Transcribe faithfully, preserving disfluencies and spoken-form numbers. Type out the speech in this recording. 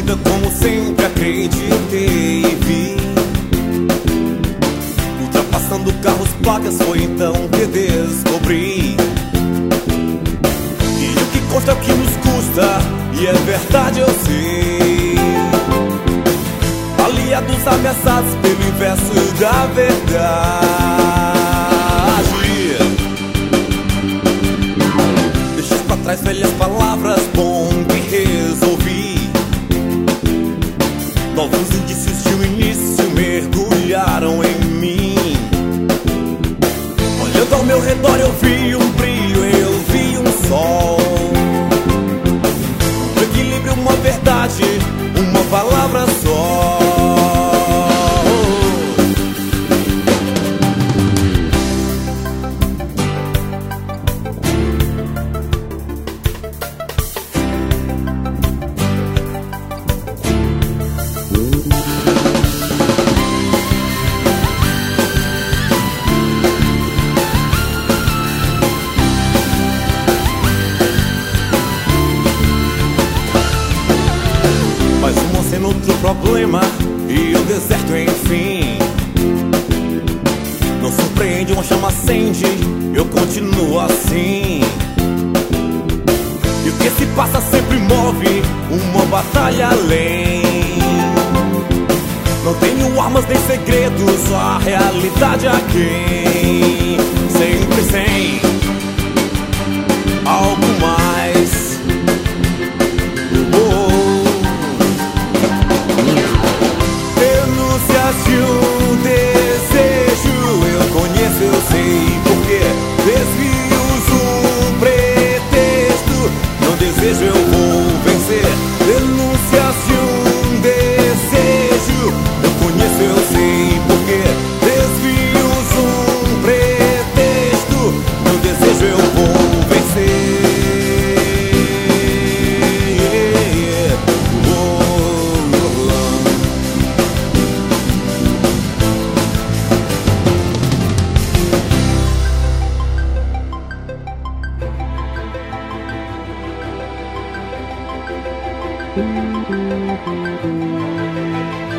vida como sempre acreditei e vi. Ultrapassando carros, placas, foi então que descobri. E o que custa é o que nos custa, e é verdade, eu sei. Aliados ameaçados pelo inverso da verdade. Deixa pra trás velhas palavras, bom que resolvi. Novos indícios de um início mergulharam em mim. Olhando ao meu redor eu vi um brilho, eu vi um sol, um equilíbrio, uma verdade, uma palavra só. Outro problema e o deserto enfim. Não surpreende, uma chama acende, eu continuo assim. E o que se passa sempre move uma batalha além. Não tenho armas nem segredos, só a realidade a quem. Sempre sem algo mais. Se um desejo eu conheço, eu sei porque. Desvios um pretexto, não desejo, eu vou vencer. Denúncia se um desejo eu conheço, eu sei porque. Desvios um pretexto, não desejo, eu vou vencer. Thank you.